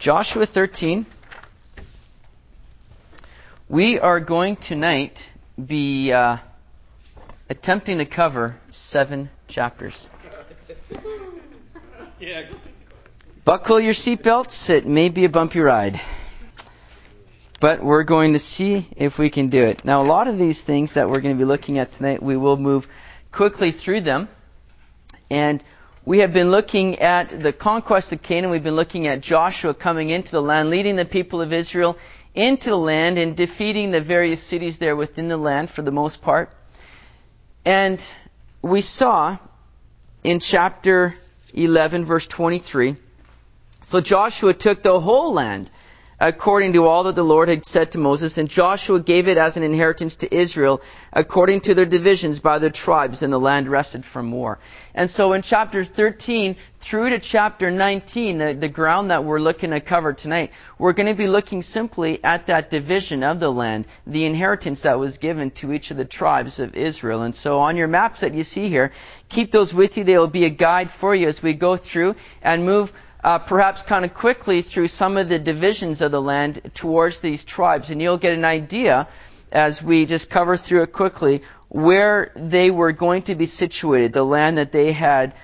Joshua 13. We are going tonight be attempting to cover 7 chapters. Buckle your seatbelts. It may be a bumpy ride. But we're going to see if we can do it. Now, a lot of these things that we're going to be looking at tonight, we will move quickly through them. And we have been looking at the conquest of Canaan. We've been looking at Joshua coming into the land, leading the people of Israel into the land and defeating the various cities there within the land for the most part. And we saw in chapter 11, verse 23, so Joshua took the whole land according to all that the Lord had said to Moses, and Joshua gave it as an inheritance to Israel according to their divisions by their tribes, and the land rested from war. And so in chapters 13 through to chapter 19, the ground that we're looking to cover tonight, we're going to be looking simply at that division of the land, the inheritance that was given to each of the tribes of Israel. And so on your maps that you see here, keep those with you. They will be a guide for you as we go through and move perhaps kind of quickly through some of the divisions of the land towards these tribes. And you'll get an idea, as we just cover through it quickly, where they were going to be situated, the land that they had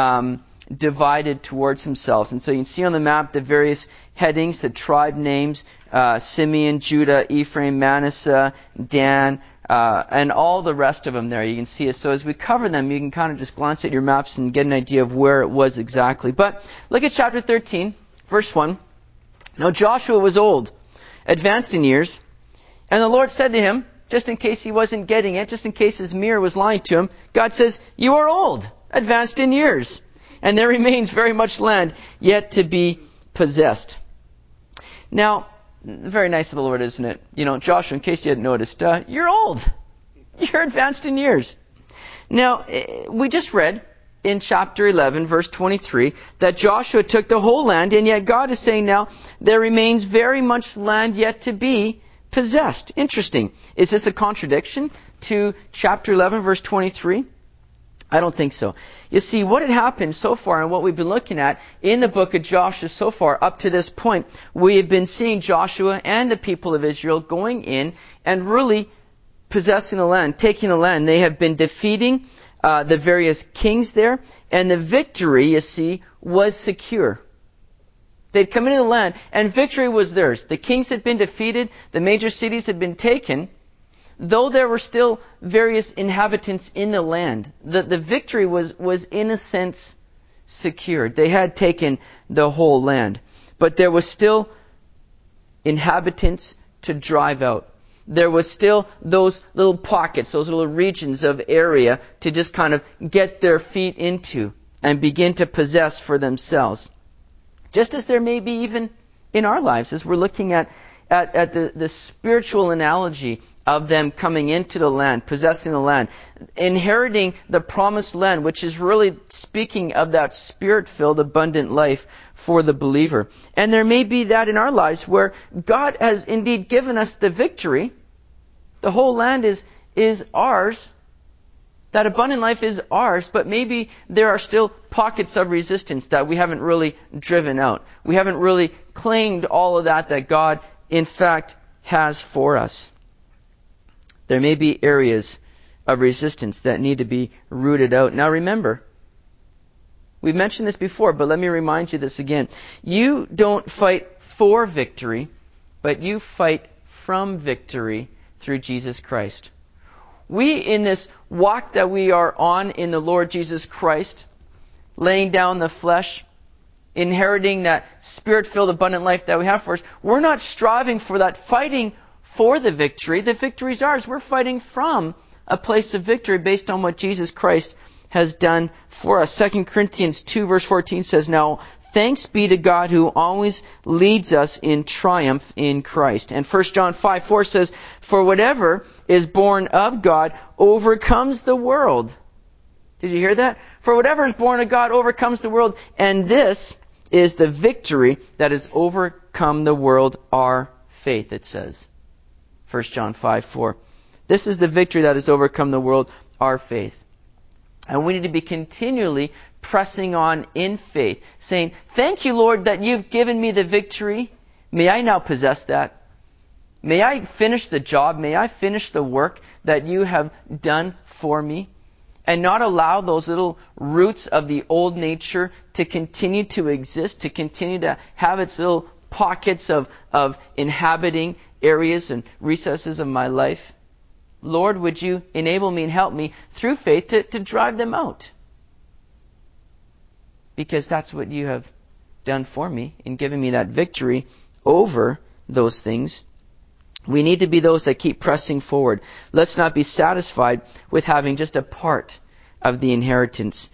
divided towards themselves. And so you can see on the map the various headings, the tribe names, Simeon, Judah, Ephraim, Manasseh, Dan, and all the rest of them there. You can see it. So as we cover them, you can kind of just glance at your maps and get an idea of where it was exactly. But look at chapter 13, verse 1. Now Joshua was old, advanced in years, and the Lord said to him, just in case he wasn't getting it, just in case his mirror was lying to him, God says, "You are old, advanced in years, and there remains very much land yet to be possessed." Now, very nice of the Lord, isn't it? You know, Joshua, in case you hadn't noticed, you're old. You're advanced in years. Now, we just read in chapter 11, verse 23, that Joshua took the whole land, and yet God is saying now, there remains very much land yet to be possessed. Interesting. Is this a contradiction to chapter 11, verse 23? I don't think so. You see, what had happened so far and what we've been looking at in the book of Joshua so far up to this point, we have been seeing Joshua and the people of Israel going in and really possessing the land, taking the land. They have been defeating the various kings there, and the victory, you see, was secure. They'd come into the land, and victory was theirs. The kings had been defeated, the major cities had been taken, though there were still various inhabitants in the land. The victory was in a sense secured. They had taken the whole land. But there was still inhabitants to drive out. There was still those little pockets, those little regions of area to just kind of get their feet into and begin to possess for themselves. Just as there may be even in our lives, as we're looking at the spiritual analogy of them coming into the land, possessing the land, inheriting the promised land, which is really speaking of that spirit-filled, abundant life for the believer. And there may be that in our lives where God has indeed given us the victory. The whole land is ours. That abundant life is ours, but maybe there are still pockets of resistance that we haven't really driven out. We haven't really claimed all of that God, in fact, has for us. There may be areas of resistance that need to be rooted out. Now remember, we've mentioned this before, but let me remind you this again. You don't fight for victory, but you fight from victory through Jesus Christ. We, in this walk that we are on in the Lord Jesus Christ, laying down the flesh, inheriting that spirit-filled abundant life that we have for us, we're not striving for that, fighting for the victory. The victory is ours. We're fighting from a place of victory based on what Jesus Christ has done for us. 2 Corinthians 2 verse 14 says, "Now thanks be to God who always leads us in triumph in Christ." And 1 John 5:4 says, "For whatever is born of God overcomes the world." Did you hear that? For whatever is born of God overcomes the world. And this is the victory that has overcome the world, our faith, it says. 1 John 5:4. This is the victory that has overcome the world, our faith. And we need to be continually pressing on in faith, saying, thank you, Lord, that you've given me the victory. May I now possess that. May I finish the job. May I finish the work that you have done for me. And not allow those little roots of the old nature to continue to exist, to continue to have its little pockets of inhabiting areas and recesses of my life. Lord, would you enable me and help me through faith to drive them out? Because that's what you have done for me in giving me that victory over those things. We need to be those that keep pressing forward. Let's not be satisfied with having just a part of the inheritance.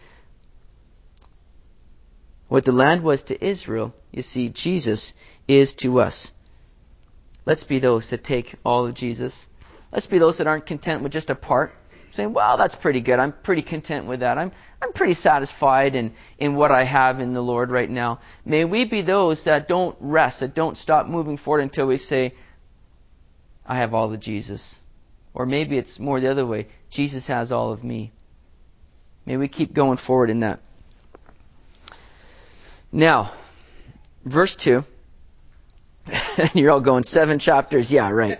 What the land was to Israel, you see, Jesus is to us. Let's be those that take all of Jesus. Let's be those that aren't content with just a part. Saying, well, that's pretty good. I'm pretty content with that. I'm pretty satisfied in what I have in the Lord right now. May we be those that don't rest, that don't stop moving forward until we say, I have all of Jesus. Or maybe it's more the other way. Jesus has all of me. May we keep going forward in that. Now, verse 2. You're all going 7 chapters. Yeah, right.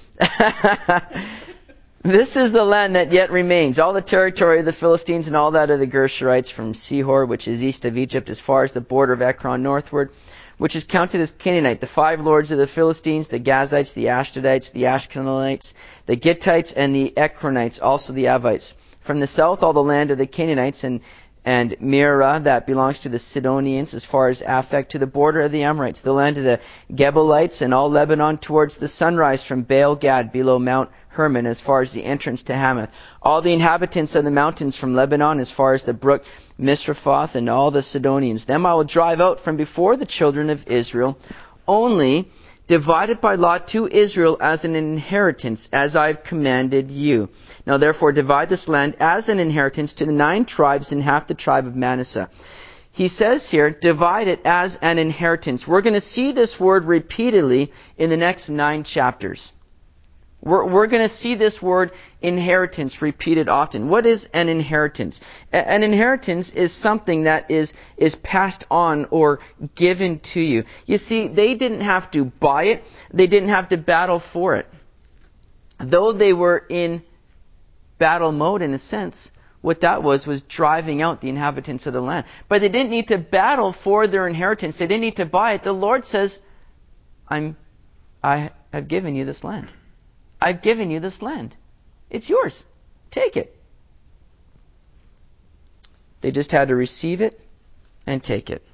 This is the land that yet remains, all the territory of the Philistines and all that of the Gershurites from Sihor, which is east of Egypt, as far as the border of Ekron northward, which is counted as Canaanite, the 5 lords of the Philistines, the Gazites, the Ashdodites, the Ashkelonites, the Gittites, and the Ekronites, also the Avites. From the south, all the land of the Canaanites and Mearah, that belongs to the Sidonians, as far as Aphek, to the border of the Amorites, the land of the Gebalites, and all Lebanon towards the sunrise from Baal Gad, below Mount Hermon, as far as the entrance to Hamath. All the inhabitants of the mountains from Lebanon, as far as the brook Misrephoth, and all the Sidonians. Them I will drive out from before the children of Israel, only divided by lot to Israel as an inheritance, as I have commanded you. Now therefore divide this land as an inheritance to the 9 tribes and half the tribe of Manasseh. He says here, divide it as an inheritance. We're going to see this word repeatedly in the next 9 chapters. We're going to see this word inheritance repeated often. What is an inheritance? An inheritance is something that is passed on or given to you. You see, they didn't have to buy it. They didn't have to battle for it. Though they were in battle mode in a sense, what that was driving out the inhabitants of the land. But they didn't need to battle for their inheritance. They didn't need to buy it. The Lord says, I have given you this land. I've given you this land. It's yours. Take it. They just had to receive it and take it.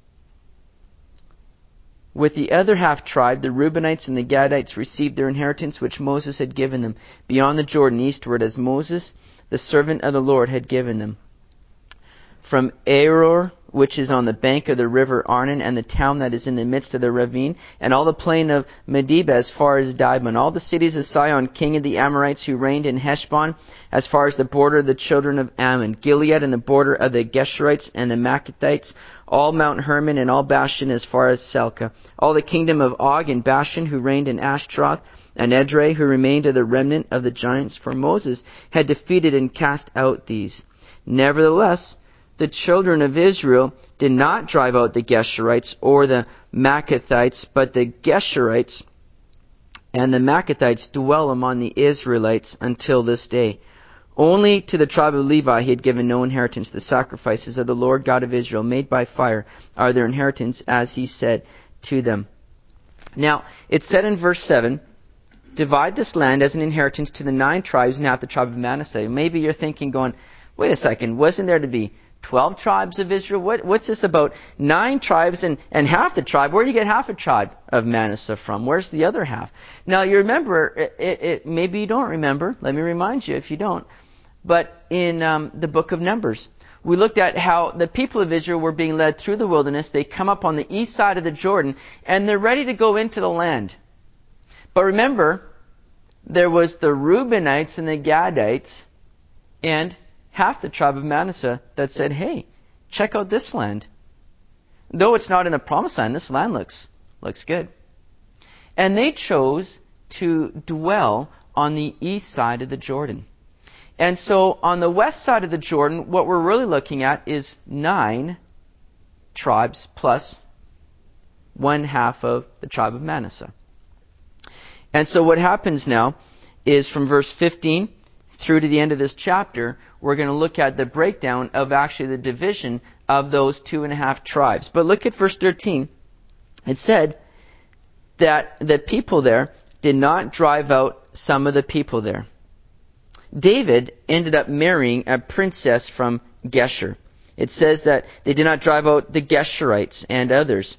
With the other half tribe, the Reubenites and the Gadites received their inheritance which Moses had given them, beyond the Jordan eastward, as Moses, the servant of the Lord, had given them. From Aroer, which is on the bank of the river Arnon, and the town that is in the midst of the ravine, and all the plain of Medeba as far as Dibon, all the cities of Sihon, king of the Amorites, who reigned in Heshbon, as far as the border of the children of Ammon, Gilead and the border of the Geshurites and the Maccathites, all Mount Hermon and all Bashan as far as Selka, all the kingdom of Og and Bashan, who reigned in Ashtaroth, and Edrei, who remained of the remnant of the giants, for Moses had defeated and cast out these. Nevertheless, the children of Israel did not drive out the Geshurites or the Maccathites, but the Geshurites and the Maccathites dwell among the Israelites until this day. Only to the tribe of Levi he had given no inheritance. The sacrifices of the Lord God of Israel, made by fire, are their inheritance, as he said to them. Now, it said in verse 7, divide this land as an inheritance to the 9 tribes and half the tribe of Manasseh. Maybe you're thinking, going, wait a second, wasn't there to be 12 tribes of Israel? What's this about 9 tribes and half the tribe? Where do you get half a tribe of Manasseh from? Where's the other half? Now, you remember, maybe you don't remember. Let me remind you if you don't. But in the book of Numbers, we looked at how the people of Israel were being led through the wilderness. They come up on the east side of the Jordan, and they're ready to go into the land. But remember, there was the Reubenites and the Gadites, and half the tribe of Manasseh that said, hey, check out this land. Though it's not in the promised land, this land looks good. And they chose to dwell on the east side of the Jordan. And so on the west side of the Jordan, what we're really looking at is 9 tribes plus 1/2 of the tribe of Manasseh. And so what happens now is from verse 15 through to the end of this chapter, we're going to look at the breakdown of actually the division of those 2.5 tribes. But look at verse 13. It said that the people there did not drive out some of the people there. David ended up marrying a princess from Geshur. It says that they did not drive out the Geshurites and others.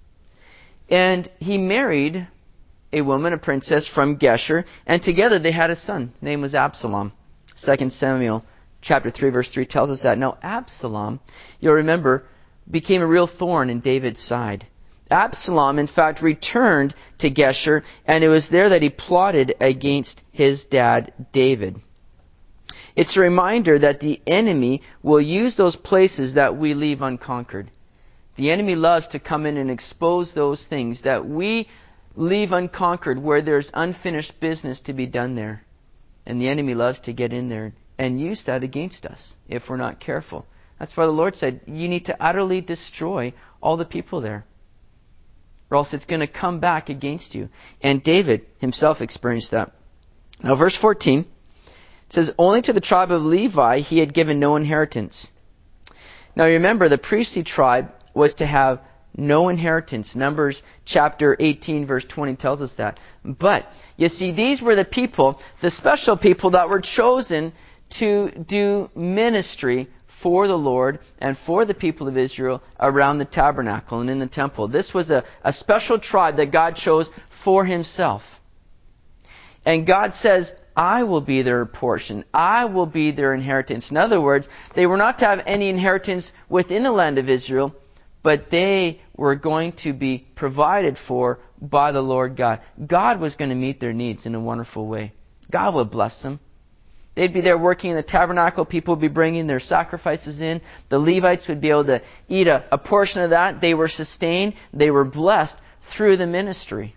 And he married a woman, a princess from Geshur, and together they had a son. His name was Absalom. 2 Samuel chapter 3 verse 3 tells us that. Now Absalom, you'll remember, became a real thorn in David's side. Absalom, in fact, returned to Geshur, and it was there that he plotted against his dad, David. It's a reminder that the enemy will use those places that we leave unconquered. The enemy loves to come in and expose those things that we leave unconquered, where there's unfinished business to be done there. And the enemy loves to get in there and use that against us if we're not careful. That's why the Lord said, you need to utterly destroy all the people there, or else it's going to come back against you. And David himself experienced that. Now verse 14, it says, only to the tribe of Levi he had given no inheritance. Now remember, the priestly tribe was to have no inheritance. Numbers chapter 18 verse 20 tells us that. But, you see, these were the people, the special people that were chosen to do ministry for the Lord and for the people of Israel around the tabernacle and in the temple. This was a special tribe that God chose for himself. And God says, I will be their portion. I will be their inheritance. In other words, they were not to have any inheritance within the land of Israel, but they were going to be provided for by the Lord God. God was going to meet their needs in a wonderful way. God would bless them. They'd be there working in the tabernacle. People would be bringing their sacrifices in. The Levites would be able to eat a portion of that. They were sustained. They were blessed through the ministry.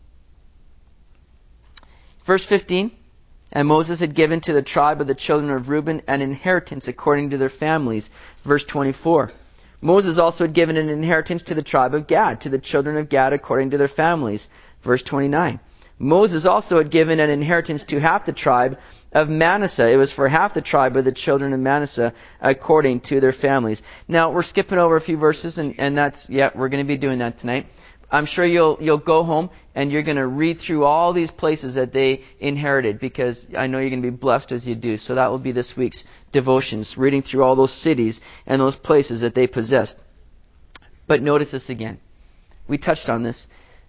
Verse 15, and Moses had given to the tribe of the children of Reuben an inheritance according to their families. Verse 24, Moses also had given an inheritance to the tribe of Gad, to the children of Gad according to their families. Verse 29, Moses also had given an inheritance to half the tribe of Manasseh. It was for half the tribe of the children of Manasseh according to their families. Now, we're skipping over a few verses, and that's, we're going to be doing that tonight. I'm sure you'll go home and you're going to read through all these places that they inherited, because I know you're going to be blessed as you do. So that will be this week's devotions, reading through all those cities and those places that they possessed. But notice this again. We touched on this.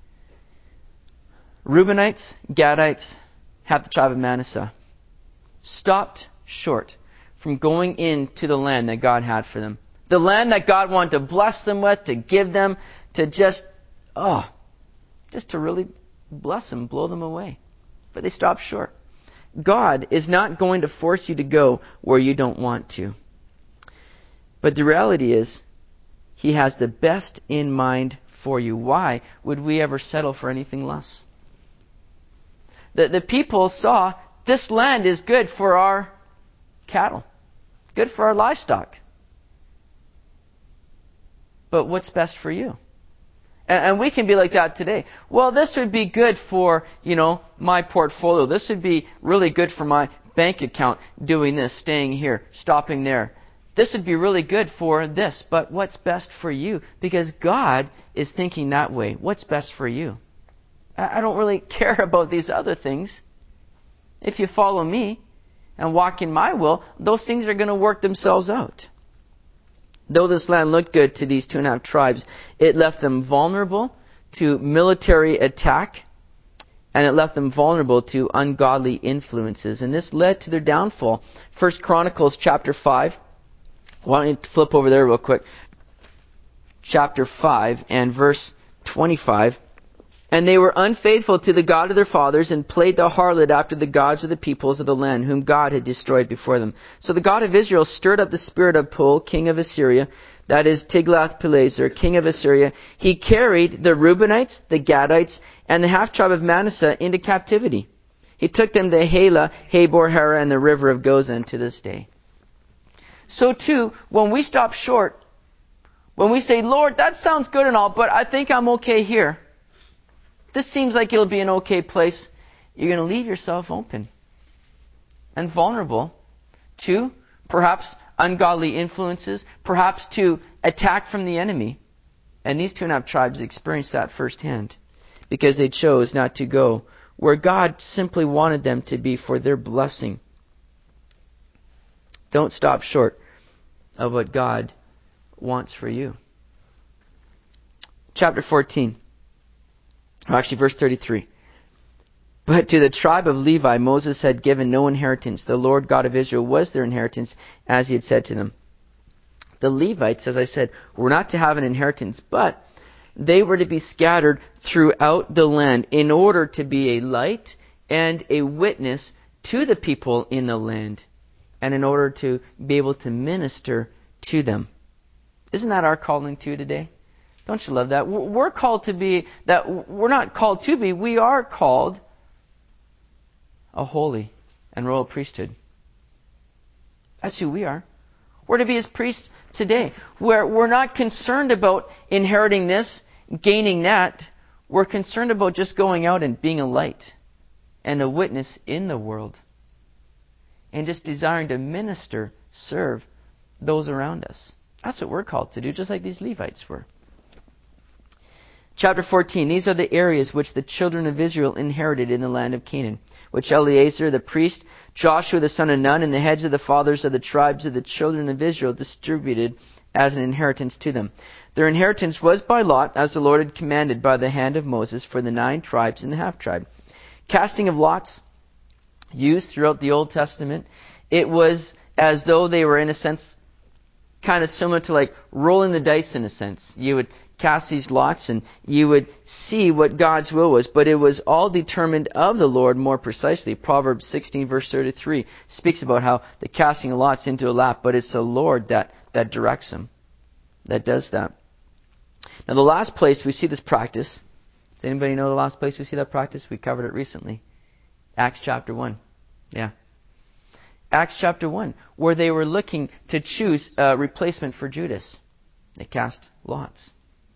Reubenites, Gadites, half the tribe of Manasseh, stopped short from going into the land that God had for them. The land that God wanted to bless them with, to give them, to just to really bless them, blow them away. But they stopped short. God is not going to force you to go where you don't want to. But the reality is, He has the best in mind for you. Why would we ever settle for anything less? The people saw, this land is good for our cattle, good for our livestock. But what's best for you? And we can be like that today. Well, this would be good for, my portfolio. This would be really good for my bank account, doing this, staying here, stopping there. This would be really good for this. But what's best for you? Because God is thinking that way. What's best for you? I don't really care about these other things. If you follow me and walk in my will, those things are going to work themselves out. Though this land looked good to these 2.5 tribes, it left them vulnerable to military attack, and it left them vulnerable to ungodly influences. And this led to their downfall. 1 Chronicles chapter 5. Why don't you flip over there real quick. Chapter 5 and verse 25. And they were unfaithful to the God of their fathers, and played the harlot after the gods of the peoples of the land, whom God had destroyed before them. So the God of Israel stirred up the spirit of Pul, king of Assyria, that is Tiglath-Pileser, king of Assyria. He carried the Reubenites, the Gadites, and the half-tribe of Manasseh into captivity. He took them to Halah, Habor, Hara, and the river of Gozan to this day. So too, when we stop short, when we say, Lord, that sounds good and all, but I think I'm okay here. This seems like it'll be an okay place. You're going to leave yourself open and vulnerable to perhaps ungodly influences, perhaps to attack from the enemy. And these 2.5 tribes experienced that firsthand because they chose not to go where God simply wanted them to be for their blessing. Don't stop short of what God wants for you. Chapter 14. Or actually, verse 33. But to the tribe of Levi, Moses had given no inheritance. The Lord God of Israel was their inheritance, as he had said to them. The Levites, as I said, were not to have an inheritance, but they were to be scattered throughout the land in order to be a light and a witness to the people in the land, and in order to be able to minister to them. Isn't that our calling too today? Don't you love that? We're called to be, that we're not called to be, we are called a holy and royal priesthood. That's who we are. We're to be his priests today. We're not concerned about inheriting this, gaining that. We're concerned about just going out and being a light and a witness in the world. And just desiring to minister, serve those around us. That's what we're called to do, just like these Levites were. Chapter 14. These are the areas which the children of Israel inherited in the land of Canaan, which Eleazar the priest, Joshua the son of Nun, and the heads of the fathers of the tribes of the children of Israel distributed as an inheritance to them. Their inheritance was by lot, as the Lord had commanded by the hand of Moses, for the 9 tribes and the half-tribe. Casting of lots, used throughout the Old Testament. It was as though they were, in a sense, kind of similar to like rolling the dice in a sense. You would cast these lots and you would see what God's will was, but it was all determined of the Lord more precisely. Proverbs 16 verse 33 speaks about how the casting of lots into a lap, but it's the Lord that directs them, that does that. Now the last place we see this practice, does anybody know the last place we see that practice? We covered it recently. Acts chapter 1. Yeah. Acts chapter 1, where they were looking to choose a replacement for Judas. They cast lots.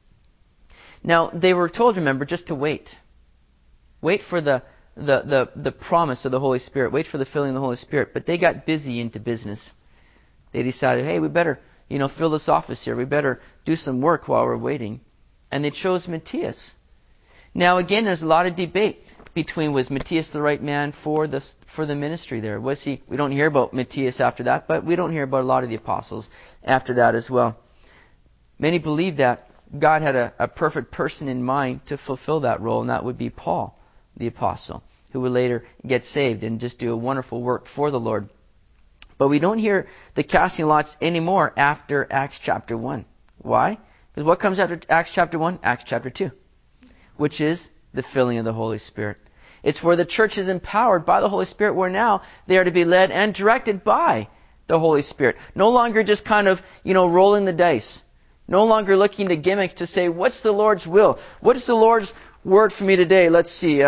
Now, they were told, remember, just to wait. Wait for the promise of the Holy Spirit. Wait for the filling of the Holy Spirit. But they got busy into business. They decided, hey, we better, fill this office here. We better do some work while we're waiting. And they chose Matthias. Now, again, there's a lot of debate between, was Matthias the right man for the ministry there? Was he? We don't hear about Matthias after that, but we don't hear about a lot of the apostles after that as well. Many believe that God had a perfect person in mind to fulfill that role, and that would be Paul, the apostle, who would later get saved and just do a wonderful work for the Lord. But we don't hear the casting lots anymore after Acts chapter 1. Why? Because what comes after Acts chapter 1? Acts chapter 2, which is the filling of the Holy Spirit. It's where the church is empowered by the Holy Spirit, where now they are to be led and directed by the Holy Spirit. No longer just kind of, rolling the dice. No longer looking to gimmicks to say, what's the Lord's will? What is the Lord's word for me today? Let's see.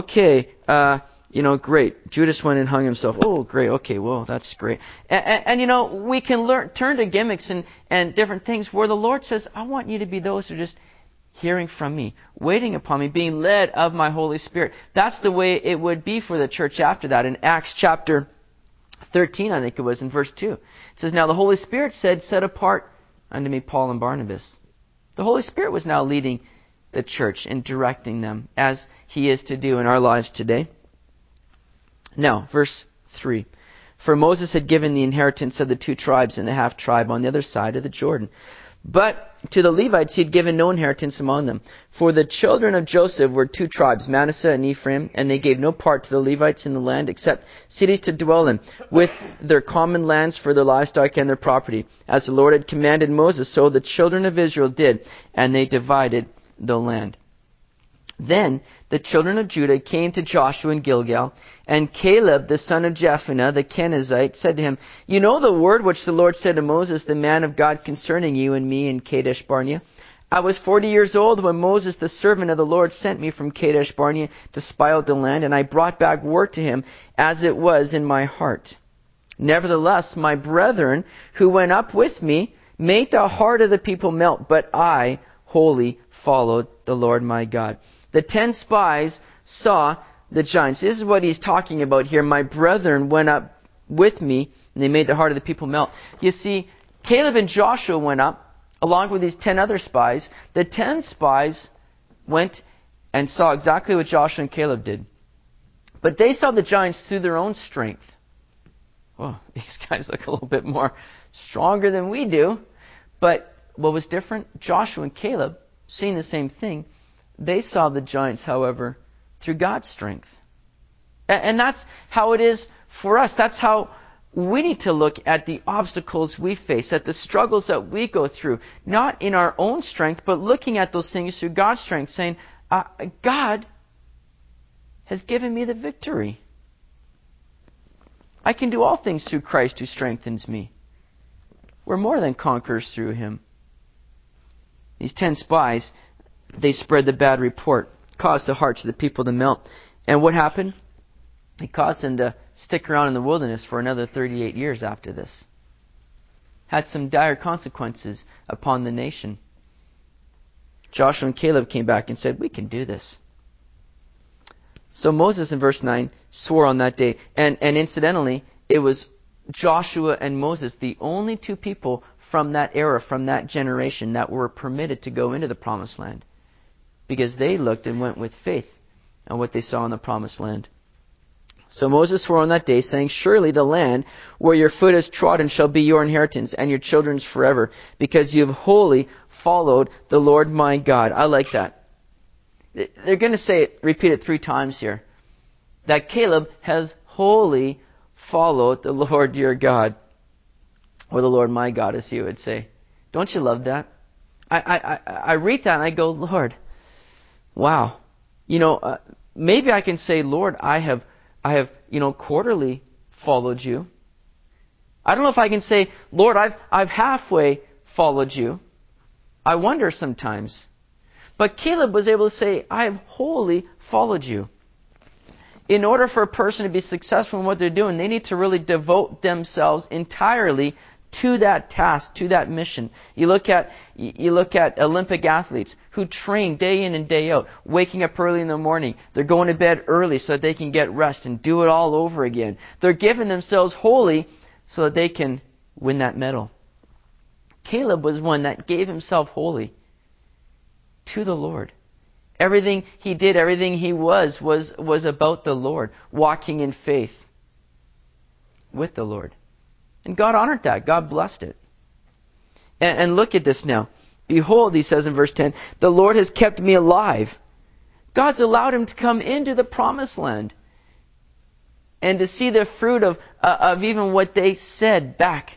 Great. Judas went and hung himself. Oh, great. Okay, well, that's great. And we can turn to gimmicks and different things where the Lord says, I want you to be those who are just hearing from me, waiting upon me, being led of my Holy Spirit. That's the way it would be for the church after that. In Acts chapter 13, I think it was, in verse 2. It says, now the Holy Spirit said, set apart unto me Paul and Barnabas. The Holy Spirit was now leading the church and directing them, as he is to do in our lives today. Now, verse 3. For Moses had given the inheritance of the 2 tribes and the half-tribe on the other side of the Jordan. But to the Levites he had given no inheritance among them. For the children of Joseph were 2 tribes, Manasseh and Ephraim, and they gave no part to the Levites in the land except cities to dwell in, with their common lands for their livestock and their property. As the Lord had commanded Moses, so the children of Israel did, and they divided the land. Then the children of Judah came to Joshua in Gilgal, and Caleb the son of Jephunneh the Kenizzite said to him, you know the word which the Lord said to Moses, the man of God, concerning you and me in Kadesh Barnea? I was 40 years old when Moses, the servant of the Lord, sent me from Kadesh Barnea to spy out the land, and I brought back word to him as it was in my heart. Nevertheless, my brethren who went up with me made the heart of the people melt, but I wholly followed the Lord my God. The 10 spies saw the giants. This is what he's talking about here. My brethren went up with me, and they made the heart of the people melt. You see, Caleb and Joshua went up, along with these 10 other spies. The 10 spies went and saw exactly what Joshua and Caleb did. But they saw the giants through their own strength. Well, these guys look a little bit more stronger than we do. But what was different? Joshua and Caleb, seeing the same thing, they saw the giants, however, through God's strength. And that's how it is for us. That's how we need to look at the obstacles we face, at the struggles that we go through, not in our own strength, but looking at those things through God's strength, saying, God has given me the victory. I can do all things through Christ who strengthens me. We're more than conquerors through him. These 10 spies, they spread the bad report, caused the hearts of the people to melt. And what happened? It caused them to stick around in the wilderness for another 38 years after this. Had some dire consequences upon the nation. Joshua and Caleb came back and said, we can do this. So Moses in verse 9 swore on that day. And incidentally, it was Joshua and Moses, the only 2 people from that era, from that generation, that were permitted to go into the promised land. Because they looked and went with faith on what they saw in the promised land. So Moses swore on that day, saying, surely the land where your foot has trodden shall be your inheritance and your children's forever, because you have wholly followed the Lord my God. I like that. They're going to say it, repeat it 3 times here. That Caleb has wholly followed the Lord your God. Or the Lord my God, as he would say. Don't you love that? I read that and I go, Lord, wow. Maybe I can say, Lord, I have quarterly followed you. I don't know if I can say, Lord, I've halfway followed you. I wonder sometimes. But Caleb was able to say, I have wholly followed you. In order for a person to be successful in what they're doing, they need to really devote themselves entirely to that task, to that mission. You look at Olympic athletes who train day in and day out, waking up early in the morning. They're going to bed early so that they can get rest and do it all over again. They're giving themselves wholly so that they can win that medal. Caleb was one that gave himself wholly to the Lord. Everything he did, everything he was about the Lord, walking in faith with the Lord. And God honored that. God blessed it. And look at this now. Behold, he says in verse 10, the Lord has kept me alive. God's allowed him to come into the promised land and to see the fruit of even what they said back,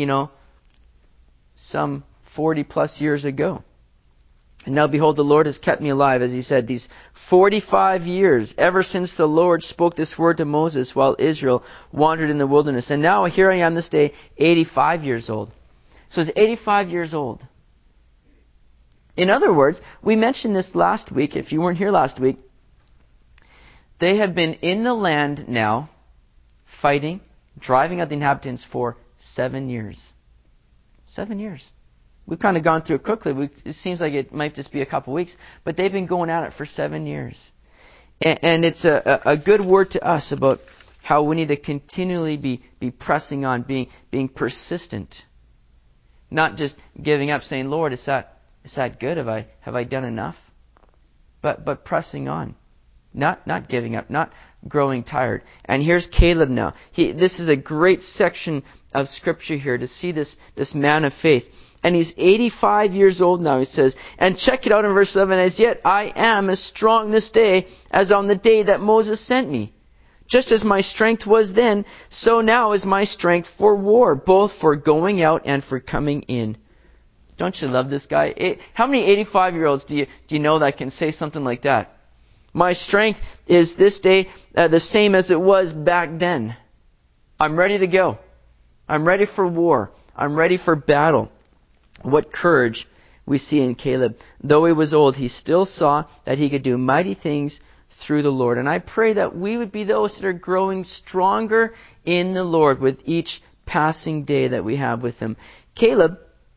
some 40 plus years ago. And now behold, the Lord has kept me alive, as he said, these 45 years, ever since the Lord spoke this word to Moses while Israel wandered in the wilderness. And now here I am this day, 85 years old. So he's 85 years old. In other words, we mentioned this last week, if you weren't here last week, they have been in the land now, fighting, driving out the inhabitants for 7 years. 7 years. We've kind of gone through it quickly. It seems like it might just be a couple weeks, but they've been going at it for 7 years. And it's a good word to us about how we need to continually be pressing on, being persistent. Not just giving up, saying, Lord, is that good? Have I done enough? But pressing on. Not giving up, not growing tired. And here's Caleb now. This is a great section of Scripture here to see this man of faith. And he's 85 years old now, he says. And check it out in verse 11. As yet I am as strong this day as on the day that Moses sent me. Just as my strength was then, so now is my strength for war, both for going out and for coming in. Don't you love this guy? How many 85-year-olds do you know that can say something like that? My strength is this day the same as it was back then. I'm ready to go. I'm ready for war. I'm ready for battle. What courage we see in Caleb. Though he was old, he still saw that he could do mighty things through the Lord. And I pray that we would be those that are growing stronger in the Lord with each passing day that we have with him. Caleb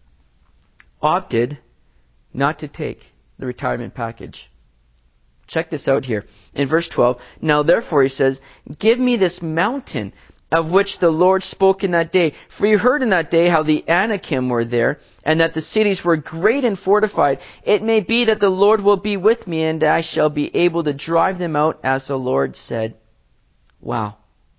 opted not to take the retirement package. Check this out here. In verse 12, now therefore, he says, give me this mountain of which the Lord spoke in that day. For you heard in that day how the Anakim were there, and that the cities were great and fortified. It may be that the Lord will be with me, and I shall be able to drive them out, as the Lord said. Wow.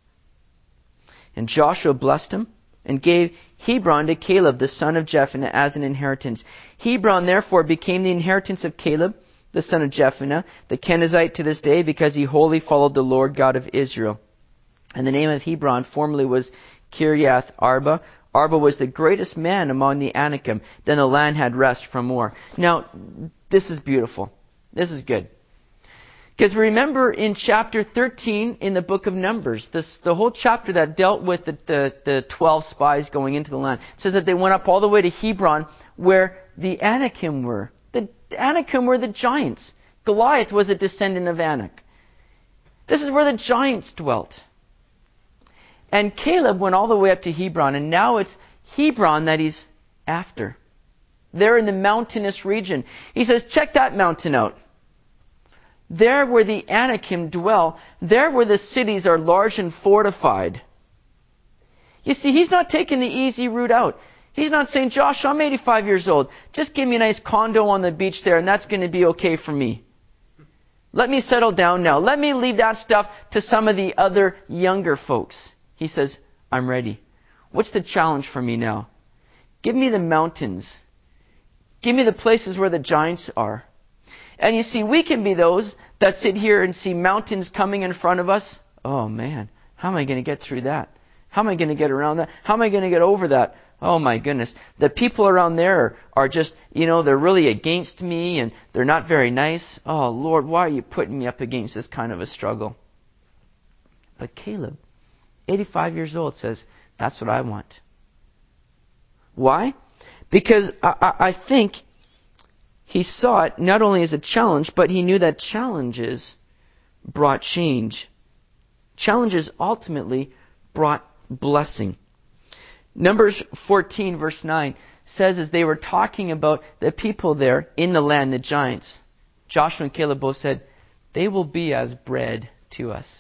And Joshua blessed him, and gave Hebron to Caleb, the son of Jephunneh, as an inheritance. Hebron therefore became the inheritance of Caleb, the son of Jephunneh, the Kenizzite, to this day, because he wholly followed the Lord God of Israel. And the name of Hebron formerly was Kiriath Arba. Arba was the greatest man among the Anakim. Then the land had rest from war. Now, this is beautiful. This is good. Because remember in chapter 13 in the book of Numbers, the whole chapter that dealt with the 12 spies going into the land, it says that they went up all the way to Hebron, where the Anakim were. The Anakim were the giants. Goliath was a descendant of Anak. This is where the giants dwelt. And Caleb went all the way up to Hebron, and now it's Hebron that he's after. They're in the mountainous region. He says, check that mountain out. There where the Anakim dwell, there where the cities are large and fortified. You see, he's not taking the easy route out. He's not saying, Josh, I'm 85 years old. Just give me a nice condo on the beach there, and that's going to be okay for me. Let me settle down now. Let me leave that stuff to some of the other younger folks. He says, I'm ready. What's the challenge for me now? Give me the mountains. Give me the places where the giants are. And you see, we can be those that sit here and see mountains coming in front of us. Oh man, how am I going to get through that? How am I going to get around that? How am I going to get over that? Oh my goodness. The people around there are just, they're really against me and they're not very nice. Oh Lord, why are you putting me up against this kind of a struggle? But Caleb, 85 years old, says, that's what I want. Why? Because I think he saw it not only as a challenge, but he knew that challenges brought change. Challenges ultimately brought blessing. Numbers 14 verse 9 says, as they were talking about the people there in the land, the giants, Joshua and Caleb both said, they will be as bread to us.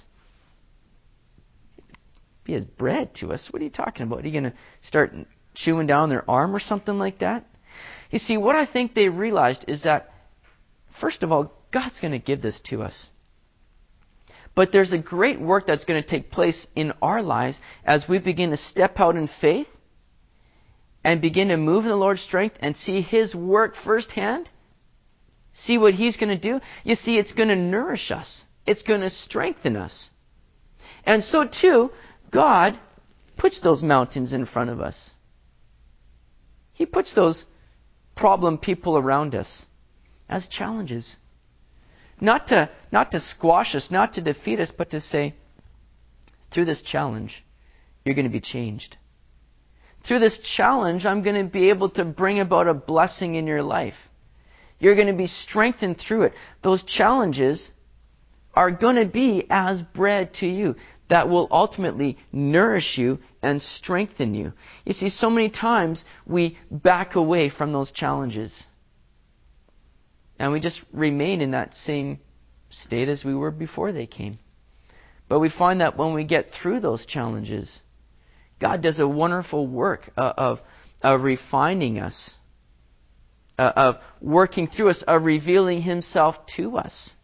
Be as bread to us? What are you talking about? Are you going to start chewing down their arm or something like that? You see, what I think they realized is that, first of all, God's going to give this to us. But there's a great work that's going to take place in our lives as we begin to step out in faith and begin to move in the Lord's strength and see His work firsthand. See what He's going to do. You see, it's going to nourish us. It's going to strengthen us. And so too, God puts those mountains in front of us. He puts those problem people around us as challenges. Not to squash us, not to defeat us, but to say, through this challenge, you're going to be changed. Through this challenge, I'm going to be able to bring about a blessing in your life. You're going to be strengthened through it. Those challenges are going to be as bread to you that will ultimately nourish you and strengthen you. You see, so many times we back away from those challenges. And we just remain in that same state as we were before they came. But we find that when we get through those challenges, God does a wonderful work of refining us, of working through us, of revealing Himself to us.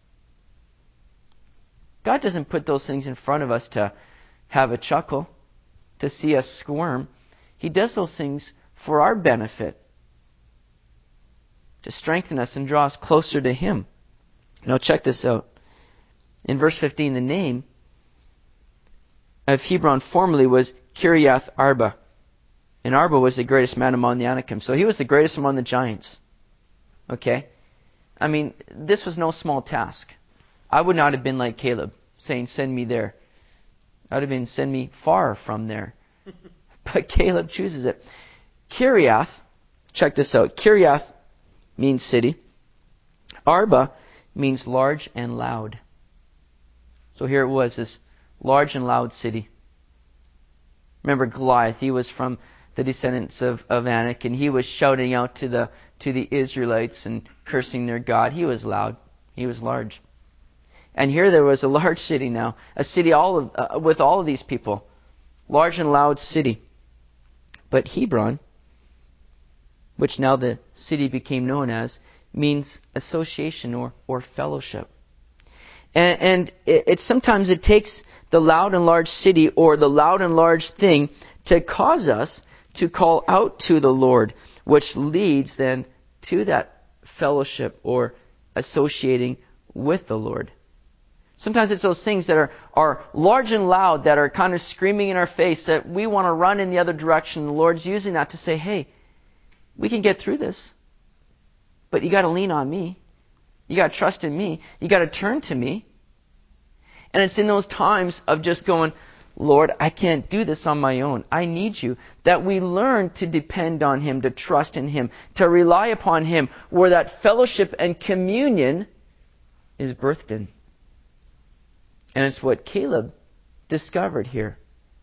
God doesn't put those things in front of us to have a chuckle, to see us squirm. He does those things for our benefit, to strengthen us and draw us closer to Him. Now check this out. In verse 15, the name of Hebron formerly was Kiriath Arba. And Arba was the greatest man among the Anakim. So he was the greatest among the giants. Okay? I mean, this was no small task. I would not have been like Caleb, saying, send me there. I would have been, send me far from there. But Caleb chooses it. Kiriath, check this out. Kiriath means city. Arba means large and loud. So here it was, this large and loud city. Remember Goliath, he was from the descendants of Anak, and he was shouting out to the Israelites and cursing their God. He was loud. He was large. And here there was a large city now, a city with all of these people. Large and loud city. But Hebron, which now the city became known as, means association or fellowship. And sometimes it takes the loud and large city or the loud and large thing to cause us to call out to the Lord, which leads then to that fellowship or associating with the Lord. Sometimes it's those things that are large and loud, that are kind of screaming in our face, that we want to run in the other direction. The Lord's using that to say, hey, we can get through this, but you got to lean on me. You got to trust in me. You got to turn to me. And it's in those times of just going, Lord, I can't do this on my own. I need you. That we learn to depend on Him, to trust in Him, to rely upon Him, where that fellowship and communion is birthed in. And it's what Caleb discovered here.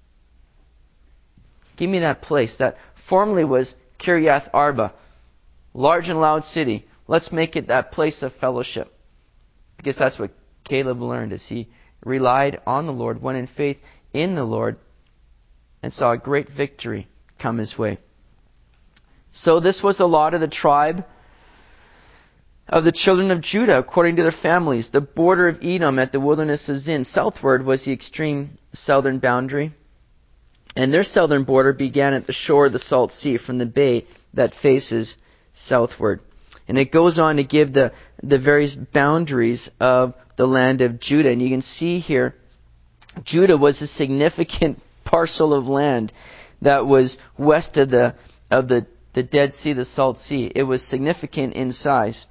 Give me that place that formerly was Kiriath Arba, large and loud city. Let's make it that place of fellowship. Because that's what Caleb learned as he relied on the Lord, went in faith in the Lord, and saw a great victory come his way. So this was the lot of the tribe of the children of Judah, according to their families. The border of Edom at the wilderness of Zin. Southward was the extreme southern boundary. And their southern border began at the shore of the Salt Sea, from the bay that faces southward. And it goes on to give the various boundaries of the land of Judah. And you can see here, Judah was a significant parcel of land that was west of the Dead Sea, the Salt Sea. It was significant in size.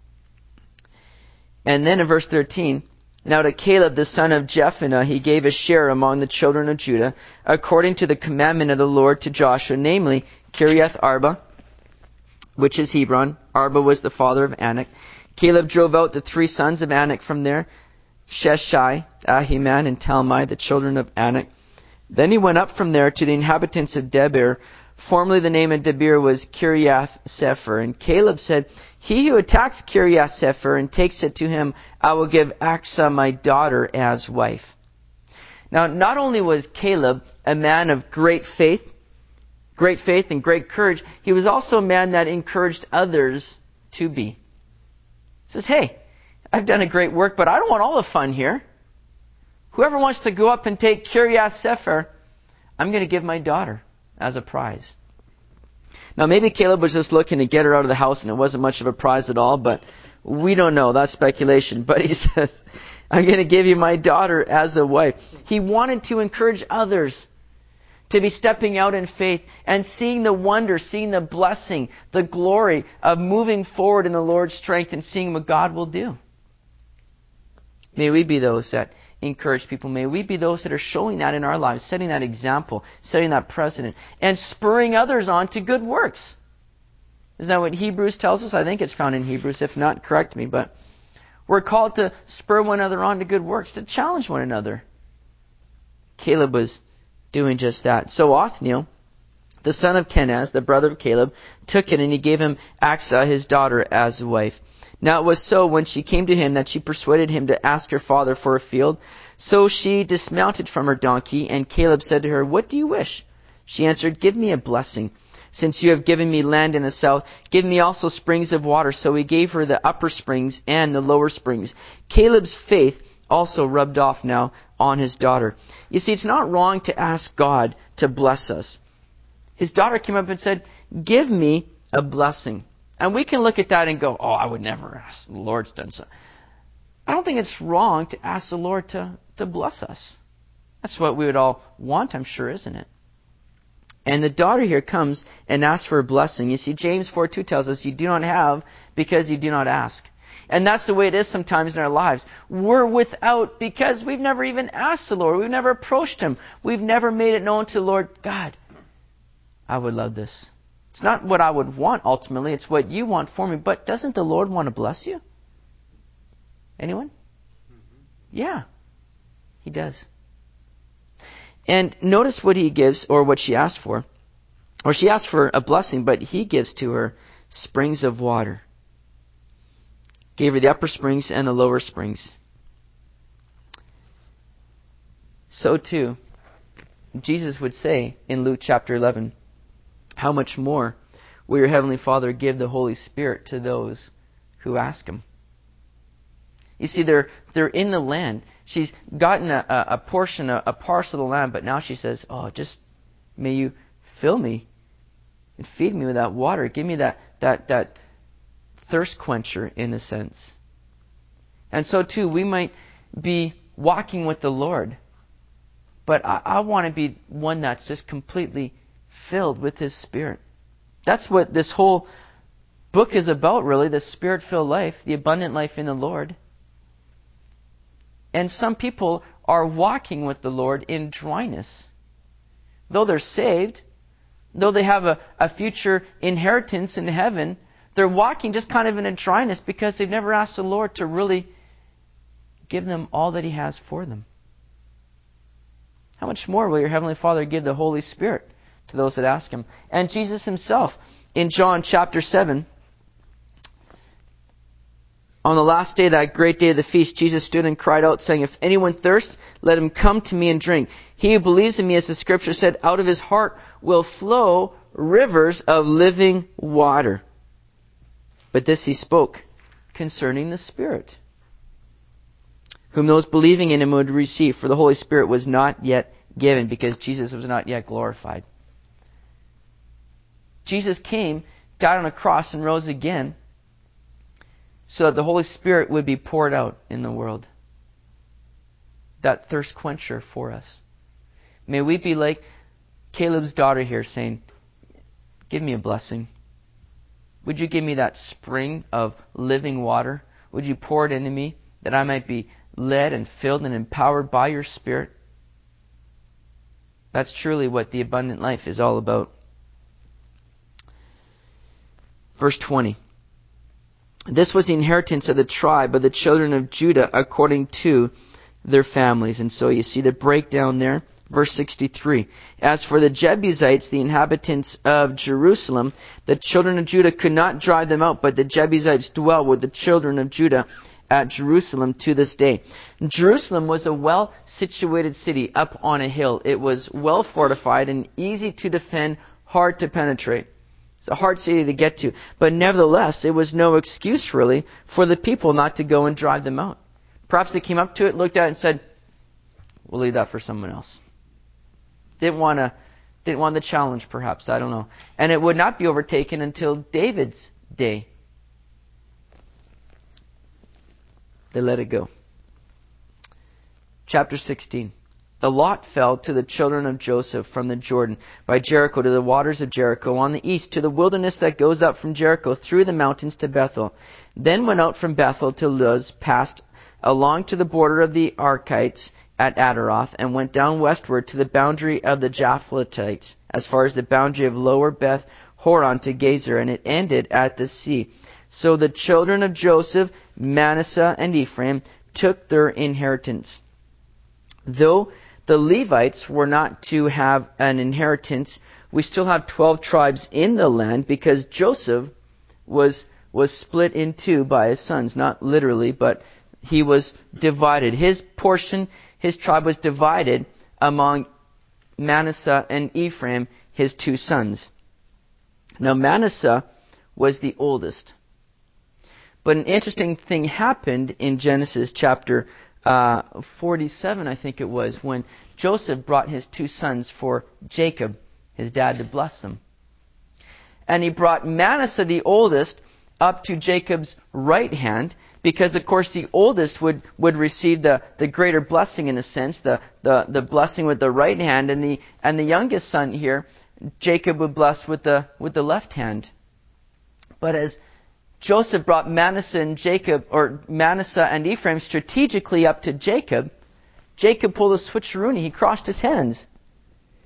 And then in verse 13, now to Caleb the son of Jephunneh he gave a share among the children of Judah, according to the commandment of the Lord to Joshua, namely Kiriath Arba, which is Hebron. Arba was the father of Anak. Caleb drove out the three sons of Anak from there, Sheshai, Ahiman, and Talmai, the children of Anak. Then he went up from there to the inhabitants of Debir. Formerly the name of Debir was Kiriath Sepher. And Caleb said, he who attacks Kiriath Sepher and takes it to him, I will give Achsah my daughter as wife. Now, not only was Caleb a man of great faith and great courage, he was also a man that encouraged others to be. He says, hey, I've done a great work, but I don't want all the fun here. Whoever wants to go up and take Kiriath Sepher, I'm going to give my daughter as a prize. Now, maybe Caleb was just looking to get her out of the house and it wasn't much of a prize at all, but we don't know. That's speculation. But he says, I'm going to give you my daughter as a wife. He wanted to encourage others to be stepping out in faith and seeing the wonder, seeing the blessing, the glory of moving forward in the Lord's strength and seeing what God will do. May we be those that encourage people. May we be those that are showing that in our lives, setting that example, setting that precedent, and spurring others on to good works. Isn't that what Hebrews tells us? I think it's found in Hebrews. If not, correct me. But we're called to spur one another on to good works, to challenge one another. Caleb was doing just that. So Othniel, the son of Kenaz, the brother of Caleb, took it and he gave him Achsah, his daughter, as a wife. Now it was so when she came to him that she persuaded him to ask her father for a field. So she dismounted from her donkey, and Caleb said to her, what do you wish? She answered, give me a blessing. Since you have given me land in the south, give me also springs of water. So he gave her the upper springs and the lower springs. Caleb's faith also rubbed off now on his daughter. You see, it's not wrong to ask God to bless us. His daughter came up and said, give me a blessing. And we can look at that and go, oh, I would never ask. The Lord's done so. I don't think it's wrong to ask the Lord to bless us. That's what we would all want, I'm sure, isn't it? And the daughter here comes and asks for a blessing. You see, James 4:2 tells us you do not have because you do not ask. And that's the way it is sometimes in our lives. We're without because we've never even asked the Lord. We've never approached Him. We've never made it known to the Lord, God, I would love this. It's not what I would want ultimately. It's what you want for me. But doesn't the Lord want to bless you? Anyone? Yeah, He does. And notice what He gives, or what she asked for. Or she asked for a blessing, but He gives to her springs of water. Gave her the upper springs and the lower springs. So too, Jesus would say in Luke chapter 11, how much more will your Heavenly Father give the Holy Spirit to those who ask Him? You see, they're in the land. She's gotten a portion, a parcel of the land, but now she says, oh, just may you fill me and feed me with that water. Give me that thirst quencher, in a sense. And so too, we might be walking with the Lord, but I want to be one that's just completely filled with His Spirit. That's what this whole book is about, really, the Spirit-filled life, the abundant life in the Lord. And some people are walking with the Lord in dryness. Though they're saved, though they have a future inheritance in heaven, they're walking just kind of in a dryness because they've never asked the Lord to really give them all that He has for them. How much more will your Heavenly Father give the Holy Spirit to those that ask Him? And Jesus Himself, in John chapter 7, on the last day, that great day of the feast, Jesus stood and cried out, saying, if anyone thirsts, let him come to me and drink. He who believes in me, as the Scripture said, out of his heart will flow rivers of living water. But this He spoke concerning the Spirit, whom those believing in Him would receive, for the Holy Spirit was not yet given, because Jesus was not yet glorified. Jesus came, died on a cross, and rose again, so that the Holy Spirit would be poured out in the world. That thirst quencher for us. May we be like Caleb's daughter here, saying, give me a blessing. Would you give me that spring of living water? Would you pour it into me, that I might be led and filled and empowered by your Spirit? That's truly what the abundant life is all about. Verse 20. This was the inheritance of the tribe of the children of Judah according to their families. And so you see the breakdown there. Verse 63. As for the Jebusites, the inhabitants of Jerusalem, the children of Judah could not drive them out, but the Jebusites dwell with the children of Judah at Jerusalem to this day. Jerusalem was a well-situated city up on a hill. It was well fortified and easy to defend, hard to penetrate. It's a hard city to get to. But nevertheless, it was no excuse really for the people not to go and drive them out. Perhaps they came up to it, looked at it and said, we'll leave that for someone else. Didn't want the challenge, perhaps. I don't know. And it would not be overtaken until David's day. They let it go. Chapter 16. The lot fell to the children of Joseph from the Jordan, by Jericho to the waters of Jericho, on the east, to the wilderness that goes up from Jericho through the mountains to Bethel. Then went out from Bethel to Luz, passed along to the border of the Archites at Adaroth, and went down westward to the boundary of the Japhletites, as far as the boundary of lower Beth Horon to Gezer, and it ended at the sea. So the children of Joseph, Manasseh, and Ephraim took their inheritance. Though the Levites were not to have an inheritance, we still have 12 tribes in the land, because Joseph was split in two by his sons. Not literally, but he was divided. His portion, his tribe was divided among Manasseh and Ephraim, his two sons. Now Manasseh was the oldest. But an interesting thing happened in Genesis chapter 47, I think it was, when Joseph brought his two sons for Jacob, his dad, to bless them. And he brought Manasseh, the oldest, up to Jacob's right hand, because of course the oldest would receive the greater blessing, in a sense, the blessing with the right hand, and the youngest son here, Jacob, would bless with the left hand. But as Joseph brought Manasseh and Ephraim strategically up to Jacob, Jacob pulled a switcheroonie. He crossed his hands.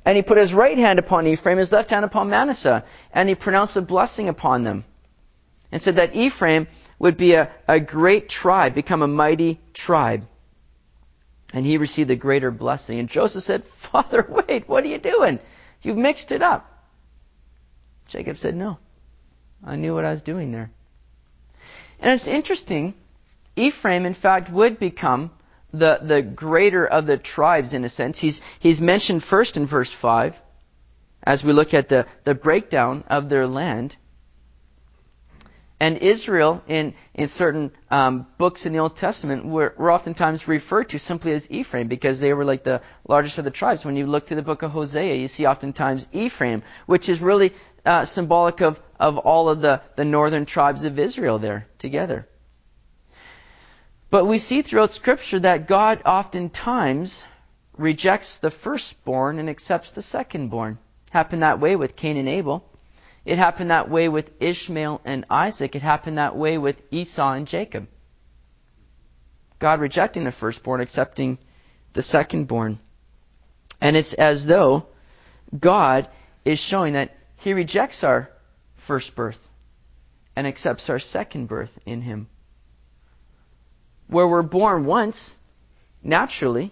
And he put his right hand upon Ephraim, his left hand upon Manasseh. And he pronounced a blessing upon them. And said that Ephraim would be a great tribe, become a mighty tribe. And he received a greater blessing. And Joseph said, Father, wait, what are you doing? You've mixed it up. Jacob said, no. I knew what I was doing there. And it's interesting, Ephraim, in fact, would become the greater of the tribes in a sense. He's mentioned first in verse 5 as we look at the breakdown of their land. And Israel, in certain books in the Old Testament, were oftentimes referred to simply as Ephraim because they were like the largest of the tribes. When you look to the book of Hosea, you see oftentimes Ephraim, which is really symbolic of all of the northern tribes of Israel there together. But we see throughout Scripture that God oftentimes rejects the firstborn and accepts the secondborn. Happened that way with Cain and Abel. It happened that way with Ishmael and Isaac. It happened that way with Esau and Jacob. God rejecting the firstborn, accepting the secondborn. And it's as though God is showing that He rejects our first birth and accepts our second birth in Him. Where we're born once, naturally,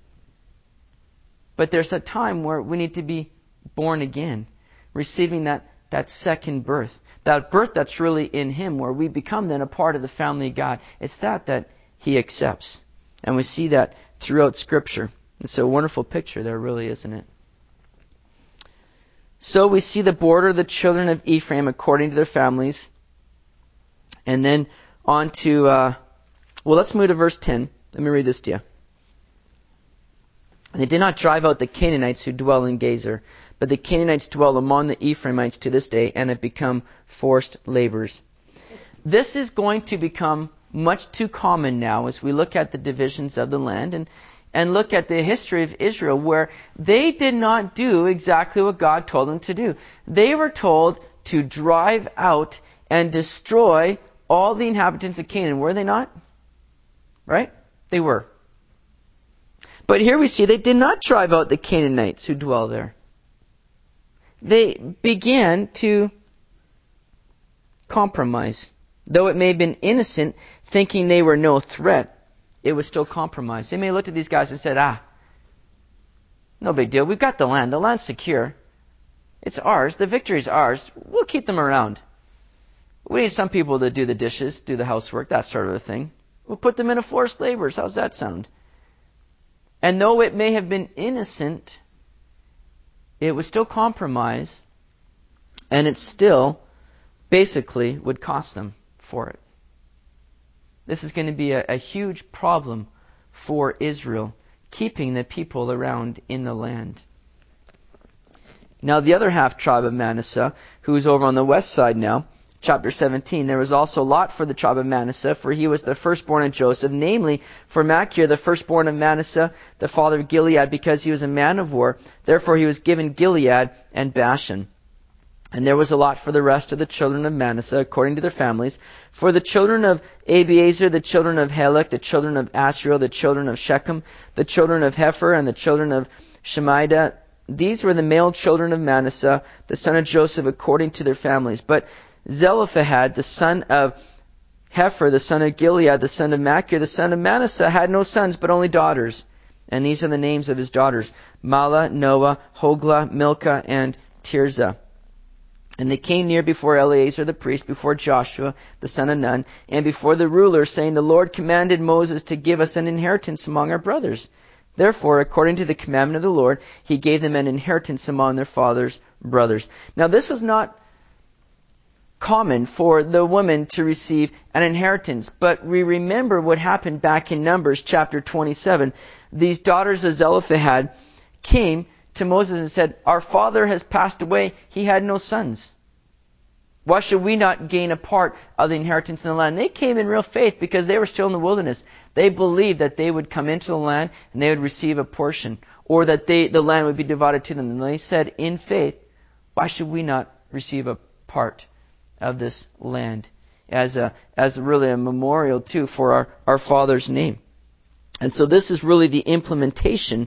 but there's a time where we need to be born again, receiving that second birth. That birth that's really in Him, where we become then a part of the family of God. It's that He accepts. And we see that throughout Scripture. It's a wonderful picture there, really, isn't it? So we see the border of the children of Ephraim according to their families. And then on to, let's move to verse 10. Let me read this to you. They did not drive out the Canaanites who dwell in Gezer, but the Canaanites dwell among the Ephraimites to this day and have become forced laborers. This is going to become much too common now as we look at the divisions of the land and look at the history of Israel, where they did not do exactly what God told them to do. They were told to drive out and destroy all the inhabitants of Canaan. Were they not? Right? They were. But here we see they did not drive out the Canaanites who dwell there. They began to compromise. Though it may have been innocent, thinking they were no threat, it was still compromise. They may have looked at these guys and said, no big deal. We've got the land. The land's secure. It's ours. The victory's ours. We'll keep them around. We need some people to do the dishes, do the housework, that sort of a thing. We'll put them into forced laborers. How's that sound? And though it may have been innocent, it was still compromise, and it still basically would cost them for it. This is going to be a huge problem for Israel, keeping the people around in the land. Now the other half tribe of Manasseh, who is over on the west side now, chapter 17, there was also Lot for the tribe of Manasseh, for he was the firstborn of Joseph, namely for Machir, the firstborn of Manasseh, the father of Gilead, because he was a man of war. Therefore he was given Gilead and Bashan. And there was a lot for the rest of the children of Manasseh, according to their families. For the children of Abiezer, the children of Helek, the children of Asriel, the children of Shechem, the children of Hefer, and the children of Shemida, these were the male children of Manasseh, the son of Joseph, according to their families. But Zelophehad, the son of Hefer, the son of Gilead, the son of Machir, the son of Manasseh, had no sons, but only daughters. And these are the names of his daughters: Mahlah, Noah, Hoglah, Milcah, and Tirzah. And they came near before Eleazar the priest, before Joshua the son of Nun, and before the rulers, saying, The Lord commanded Moses to give us an inheritance among our brothers. Therefore, according to the commandment of the Lord, he gave them an inheritance among their father's brothers. Now this is not common for the woman to receive an inheritance, but we remember what happened back in Numbers chapter 27. These daughters of Zelophehad came to Moses and said, Our father has passed away. He had no sons. Why should we not gain a part of the inheritance in the land? They came in real faith because they were still in the wilderness. They believed that they would come into the land and they would receive a portion, or that the land would be divided to them. And they said, in faith, why should we not receive a part of this land as really a memorial too for our Father's name? And so this is really the implementation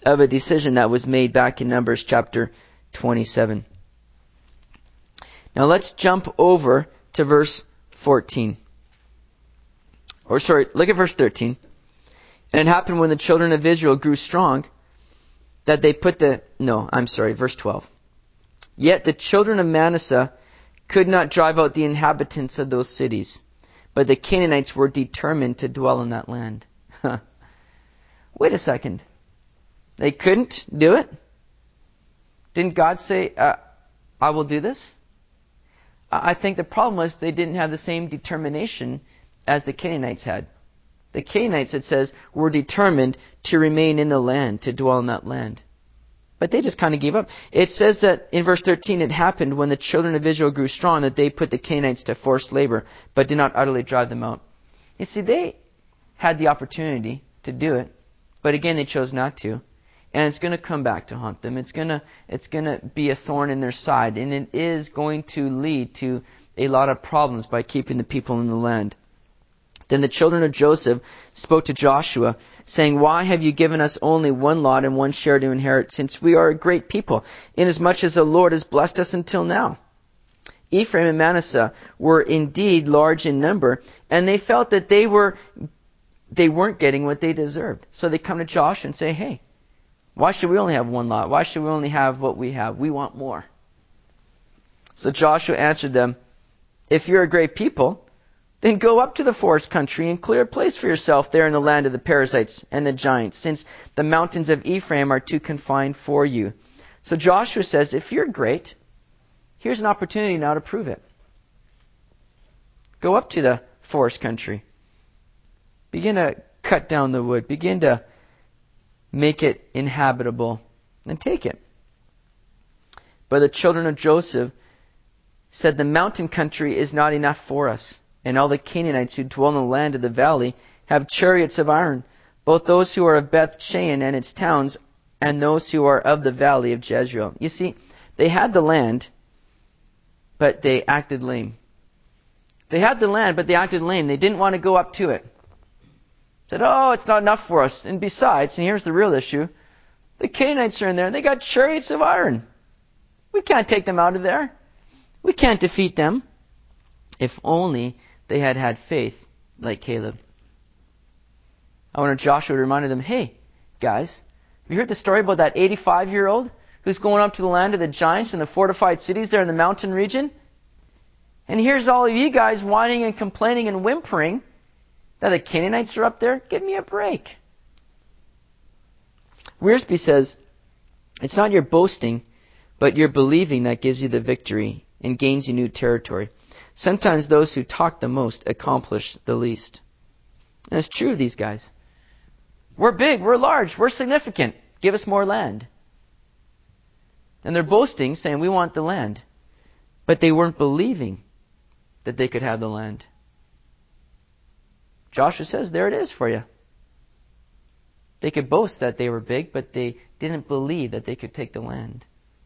of a decision that was made back in Numbers chapter 27. Now let's jump over to verse 14. Look at verse 13. And it happened when the children of Israel grew strong that they put verse 12. Yet the children of Manasseh could not drive out the inhabitants of those cities, but the Canaanites were determined to dwell in that land. Wait a second. They couldn't do it? Didn't God say, I will do this? I think the problem was they didn't have the same determination as the Canaanites had. The Canaanites, it says, were determined to remain in the land, to dwell in that land. But they just kind of gave up. It says that in verse 13, it happened when the children of Israel grew strong that they put the Canaanites to forced labor, but did not utterly drive them out. You see, they had the opportunity to do it, but again, they chose not to. And it's going to come back to haunt them. It's going to be a thorn in their side, and it is going to lead to a lot of problems by keeping the people in the land. Then the children of Joseph spoke to Joshua, saying, Why have you given us only one lot and one share to inherit, since we are a great people, inasmuch as the Lord has blessed us until now? Ephraim and Manasseh were indeed large in number, and they felt that they weren't getting what they deserved. So they come to Joshua and say, Hey, why should we only have one lot? Why should we only have what we have? We want more. So Joshua answered them, If you're a great people, then go up to the forest country and clear a place for yourself there in the land of the Perizzites and the giants, since the mountains of Ephraim are too confined for you. So Joshua says, if you're great, here's an opportunity now to prove it. Go up to the forest country. Begin to cut down the wood. Begin to make it inhabitable and take it. But the children of Joseph said, the mountain country is not enough for us. And all the Canaanites who dwell in the land of the valley have chariots of iron, both those who are of Beth Shean and its towns, and those who are of the valley of Jezreel. You see, they had the land, but they acted lame. They had the land, but they acted lame. They didn't want to go up to it. Said, it's not enough for us. And besides, and here's the real issue, the Canaanites are in there, and they got chariots of iron. We can't take them out of there. We can't defeat them. If only they had had faith like Caleb. I wonder if Joshua reminded them, hey, guys, have you heard the story about that 85-year-old who's going up to the land of the giants and the fortified cities there in the mountain region? And here's all of you guys whining and complaining and whimpering that the Canaanites are up there. Give me a break. Wiersbe says, it's not your boasting, but your believing that gives you the victory and gains you new territory. Sometimes those who talk the most accomplish the least. And it's true of these guys. We're big, we're large, we're significant. Give us more land. And they're boasting, saying, we want the land. But they weren't believing that they could have the land. Joshua says, there it is for you. They could boast that they were big, but they didn't believe that they could take the land.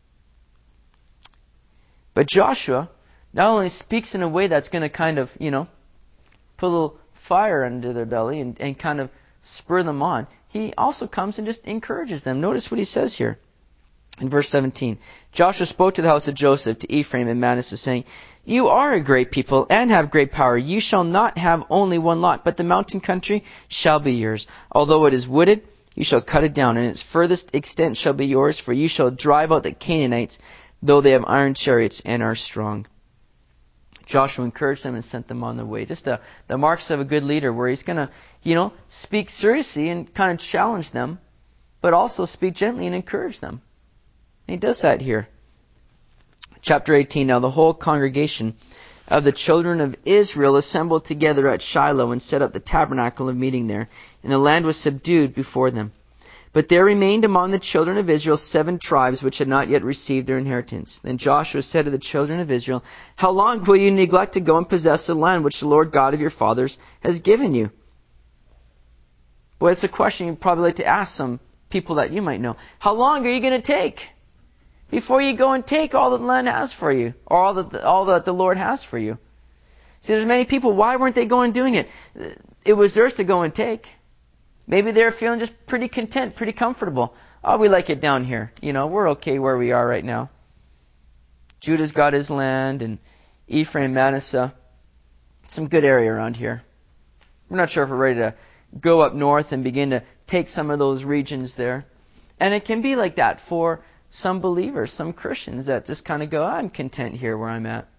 But Joshua not only speaks in a way that's going to kind of, put a little fire under their belly and kind of spur them on, he also comes and just encourages them. Notice what he says here in verse 17. Joshua spoke to the house of Joseph, to Ephraim and Manasseh, saying, you are a great people and have great power. You shall not have only one lot, but the mountain country shall be yours. Although it is wooded, you shall cut it down, and its furthest extent shall be yours, for you shall drive out the Canaanites, though they have iron chariots and are strong. Joshua encouraged them and sent them on their way. Just the marks of a good leader, where he's going to, speak seriously and kind of challenge them, but also speak gently and encourage them. And he does that here. Chapter 18, now the whole congregation of the children of Israel assembled together at Shiloh and set up the tabernacle of meeting there, and the land was subdued before them. But there remained among the children of Israel 7 tribes which had not yet received their inheritance. Then Joshua said to the children of Israel, how long will you neglect to go and possess the land which the Lord God of your fathers has given you? Well, it's a question you'd probably like to ask some people that you might know. How long are you going to take before you go and take all that the land has for you, or all that the Lord has for you? See, there's many people, why weren't they going and doing it? It was theirs to go and take. Maybe they're feeling just pretty content, pretty comfortable. oh, we like it down here. We're okay where we are right now. Judah's got his land, and Ephraim, Manasseh, some good area around here. We're not sure if we're ready to go up north and begin to take some of those regions there. And it can be like that for some believers, some Christians that just kind of go, I'm content here where I'm at.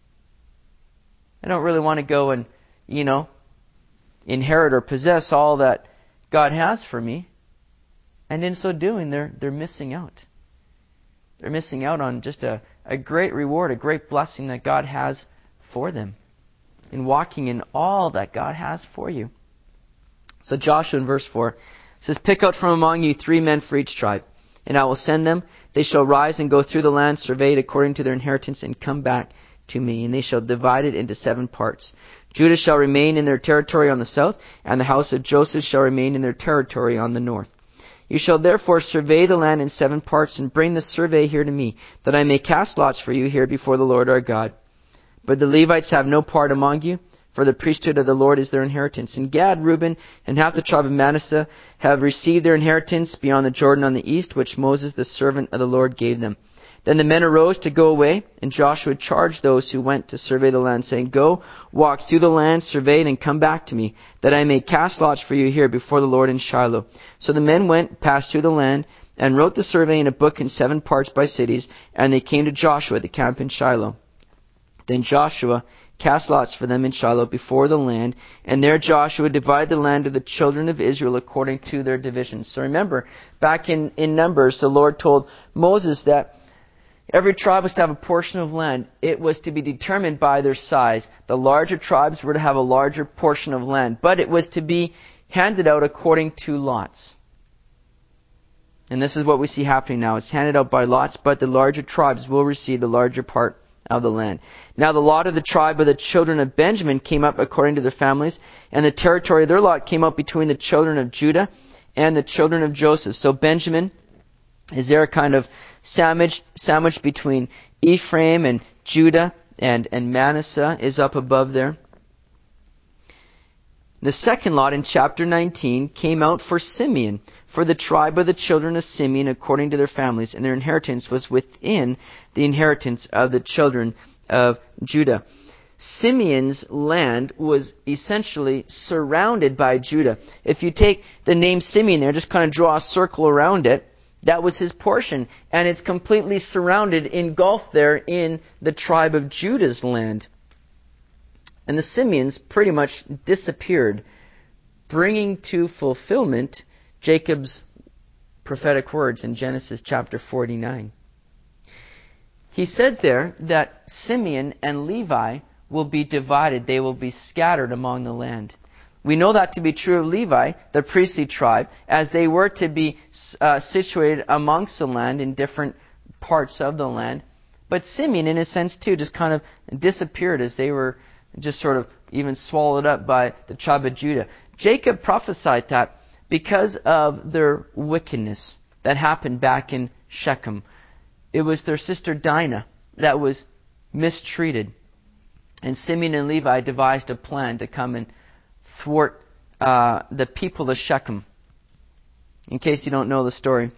I don't really want to go and, inherit or possess all that God has for me. And in so doing, they're missing out. They're missing out on just a great reward, a great blessing that God has for them in walking in all that God has for you. So Joshua in verse 4 says, pick out from among you 3 men for each tribe, and I will send them. They shall rise and go through the land, survey it according to their inheritance, and come back to me. And they shall divide it into 7 parts. Judah shall remain in their territory on the south, and the house of Joseph shall remain in their territory on the north. You shall therefore survey the land in 7 parts, and bring the survey here to me, that I may cast lots for you here before the Lord our God. But the Levites have no part among you, for the priesthood of the Lord is their inheritance. And Gad, Reuben, and half the tribe of Manasseh have received their inheritance beyond the Jordan on the east, which Moses the servant of the Lord gave them. Then the men arose to go away, and Joshua charged those who went to survey the land, saying, go, walk through the land, survey it, and come back to me, that I may cast lots for you here before the Lord in Shiloh. So the men went, passed through the land, and wrote the survey in a book in 7 parts by cities, and they came to Joshua at the camp in Shiloh. Then Joshua cast lots for them in Shiloh before the land, and there Joshua divided the land of the children of Israel according to their divisions. So remember, back in Numbers, the Lord told Moses that every tribe was to have a portion of land. It was to be determined by their size. The larger tribes were to have a larger portion of land, but it was to be handed out according to lots. And this is what we see happening now. It's handed out by lots, but the larger tribes will receive the larger part of the land. Now the lot of the tribe of the children of Benjamin came up according to their families, and the territory of their lot came up between the children of Judah and the children of Joseph. So Benjamin is there kind of sandwiched between Ephraim and Judah, and Manasseh is up above there. The second lot in chapter 19 came out for Simeon, for the tribe of the children of Simeon according to their families, and their inheritance was within the inheritance of the children of Judah. Simeon's land was essentially surrounded by Judah. If you take the name Simeon there, just kind of draw a circle around it, that was his portion. And it's completely surrounded, engulfed there in the tribe of Judah's land. And the Simeons pretty much disappeared, bringing to fulfillment Jacob's prophetic words in Genesis chapter 49. He said there that Simeon and Levi will be divided. They will be scattered among the land. We know that to be true of Levi, the priestly tribe, as they were to be situated amongst the land in different parts of the land. But Simeon, in a sense too, just kind of disappeared as they were just sort of even swallowed up by the tribe of Judah. Jacob prophesied that because of their wickedness that happened back in Shechem. It was their sister Dinah that was mistreated. And Simeon and Levi devised a plan to come and thwart the people of Shechem. In case you don't know the story.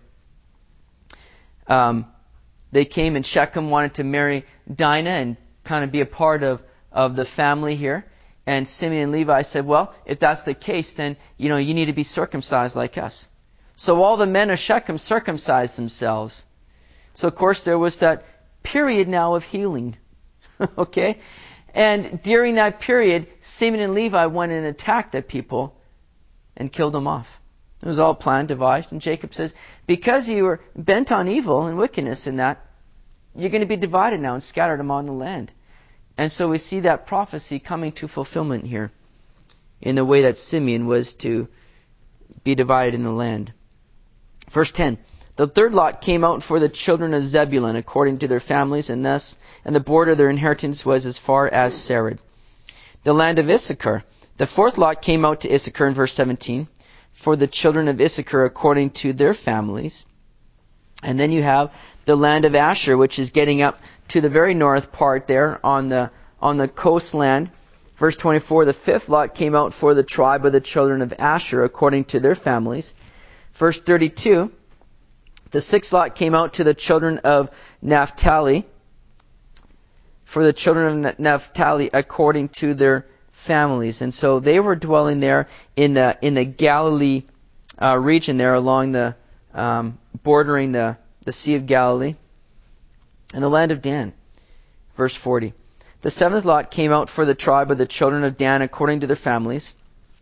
They came and Shechem wanted to marry Dinah and kind of be a part of the family here. And Simeon and Levi said, well, if that's the case, then, you need to be circumcised like us. So all the men of Shechem circumcised themselves. So, of course, there was that period now of healing. Okay? And during that period, Simeon and Levi went and attacked the people and killed them off. It was all planned, devised. And Jacob says, because you were bent on evil and wickedness in that, you're going to be divided now and scattered among the land. And so we see that prophecy coming to fulfillment here in the way that Simeon was to be divided in the land. Verse 10. The third lot came out for the children of Zebulun according to their families, and the border of their inheritance was as far as Sarid. The land of Issachar. The fourth lot came out to Issachar in verse 17 for the children of Issachar according to their families. And then you have the land of Asher, which is getting up to the very north part there on the coastland. Verse 24, the fifth lot came out for the tribe of the children of Asher according to their families. Verse 32, The sixth lot came out to the children of Naphtali, for the children of Naphtali according to their families. And so they were dwelling there in the Galilee region there, along the bordering the Sea of Galilee, and the land of Dan. Verse 40. The seventh lot came out for the tribe of the children of Dan according to their families.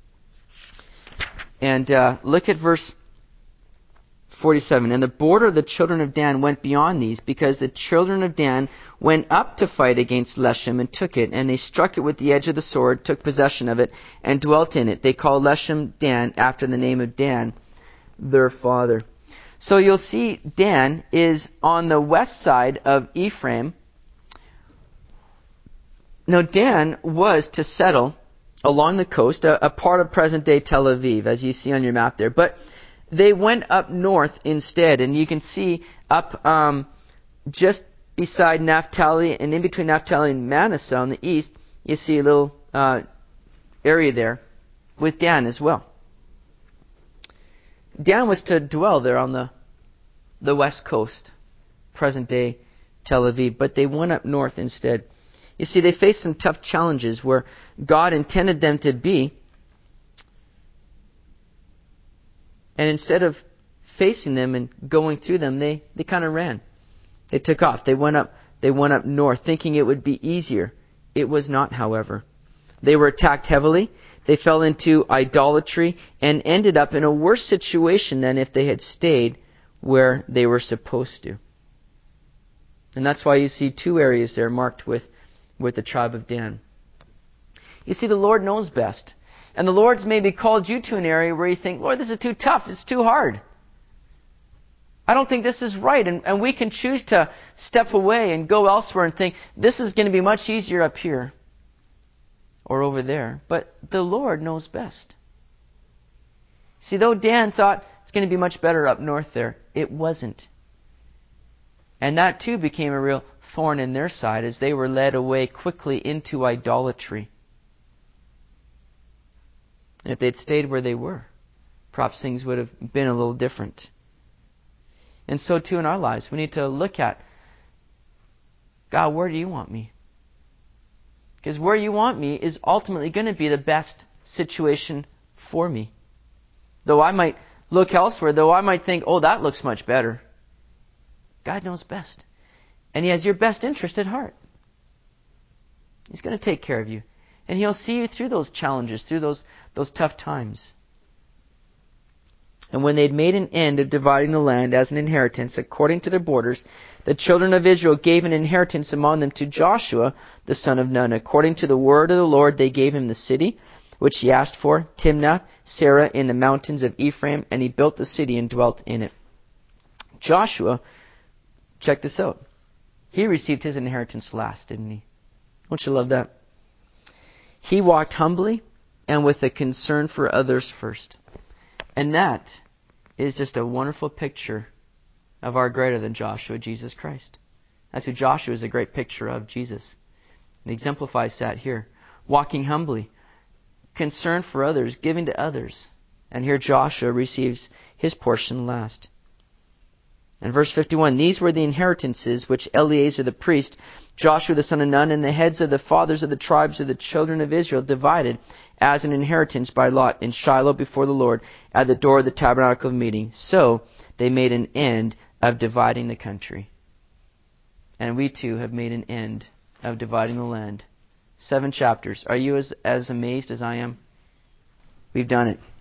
And look at verse 47. And the border of the children of Dan went beyond these, because the children of Dan went up to fight against Leshem and took it. And they struck it with the edge of the sword, took possession of it, and dwelt in it. They called Leshem Dan, after the name of Dan, their father. So you'll see Dan is on the west side of Ephraim. Now Dan was to settle along the coast, a part of present-day Tel Aviv, as you see on your map there. But they went up north instead, and you can see up just beside Naphtali, and in between Naphtali and Manasseh on the east, you see a little area there with Dan as well. Dan was to dwell there on the west coast, present-day Tel Aviv, but they went up north instead. You see, they faced some tough challenges where God intended them to be, and instead of facing them and going through them, they kind of ran. They took off. They went up north, thinking it would be easier. It was not, however. They were attacked heavily. They fell into idolatry and ended up in a worse situation than if they had stayed where they were supposed to. And that's why you see two areas there marked with the tribe of Dan. You see, the Lord knows best. And the Lord's maybe called you to an area where you think, Lord, this is too tough. It's too hard. I don't think this is right. And we can choose to step away and go elsewhere and think, this is going to be much easier up here or over there. But the Lord knows best. See, though Dan thought it's going to be much better up north there, it wasn't. And that too became a real thorn in their side as they were led away quickly into idolatry. And if they'd stayed where they were, perhaps things would have been a little different. And so too in our lives, we need to look at, God, where do you want me? Because where you want me is ultimately going to be the best situation for me. Though I might look elsewhere, though I might think, oh, that looks much better. God knows best. And He has your best interest at heart. He's going to take care of you. And He'll see you through those challenges, through those tough times. And when they'd made an end of dividing the land as an inheritance according to their borders, the children of Israel gave an inheritance among them to Joshua, the son of Nun. According to the word of the Lord, they gave him the city, which he asked for, Timnath, Serah, in the mountains of Ephraim, and he built the city and dwelt in it. Joshua, check this out. He received his inheritance last, didn't he? Don't you love that? He walked humbly and with a concern for others first. And that is just a wonderful picture of our greater than Joshua, Jesus Christ. That's who Joshua is, a great picture of, Jesus. And he exemplifies that here. Walking humbly, concern for others, giving to others. And here Joshua receives his portion last. And verse 51, these were the inheritances which Eleazar the priest, Joshua the son of Nun, and the heads of the fathers of the tribes of the children of Israel divided as an inheritance by lot in Shiloh before the Lord at the door of the tabernacle of meeting. So they made an end of dividing the country. And we too have made an end of dividing the land. 7 chapters. Are you as amazed as I am? We've done it.